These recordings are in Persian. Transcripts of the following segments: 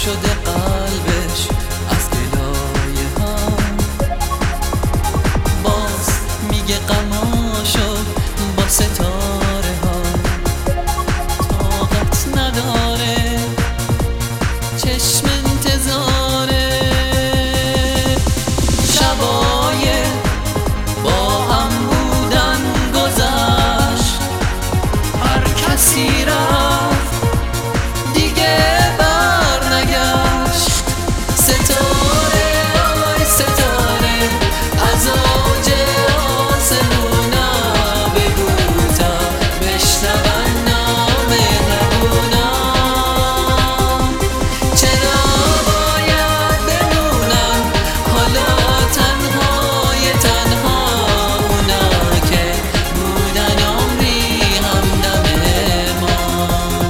شده قلبش از گلایه ها، باز میگه غماشو با ستاره ها طاقت نداره، چشم انتظاره. شبای با هم بودن گذشت، هر کسی رفت دیگه بر نگشت. ستاره آی ستاره از اوج آسمونا بگو تا بشنون نامهربونا، چرا باید بمونن حالا تنهای تنها اونا که بودن عمری همدم ما.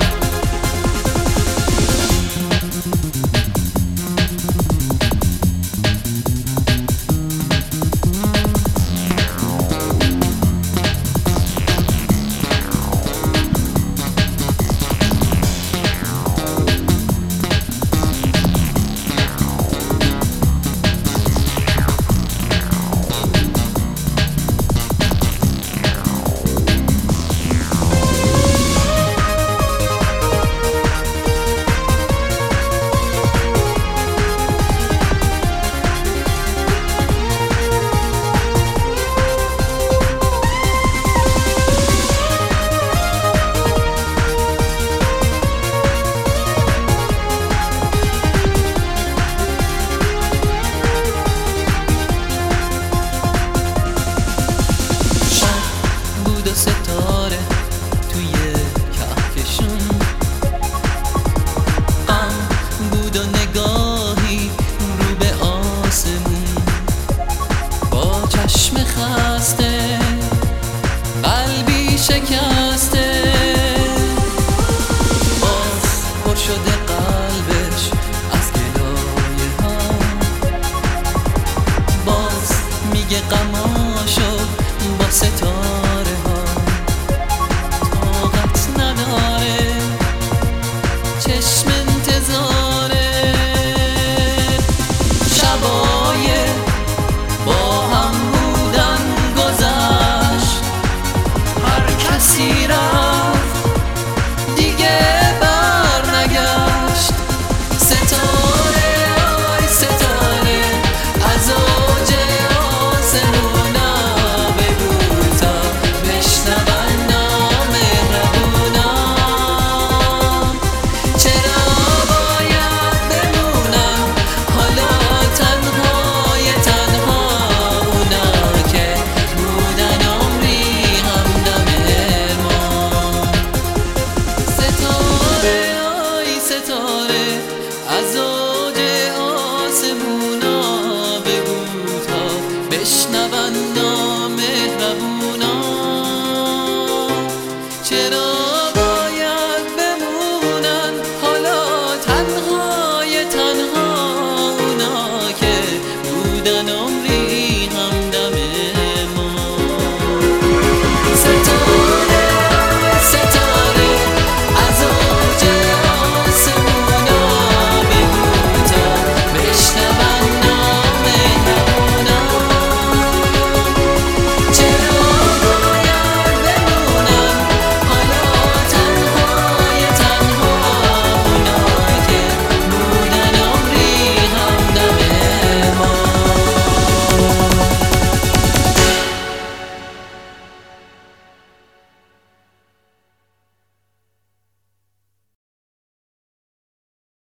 ستاره توی کهکشون، غم بود و نگاهی رو به آسمون، با چشم خسته قلبی شکسته، باز پر شده قلبش از گلایه ها، باز میگه غماشو با ستاره ها طاقت نداره، چشم انتظاره. شبای با هم بودن گذشت، هر کسی رفت دیگه بر نگشت. ستاره آی ستاره از اوج آسمونا بگو تا بشنون نامهربونا، چرا باید بمونن حالا تنهای تنها اونا که بودن عمری همدم ما. ستاره آی ستاره از اوج آسمونا بگو تا بشنون نامهربونا، چرا باید بمونن حالا تنهای تنها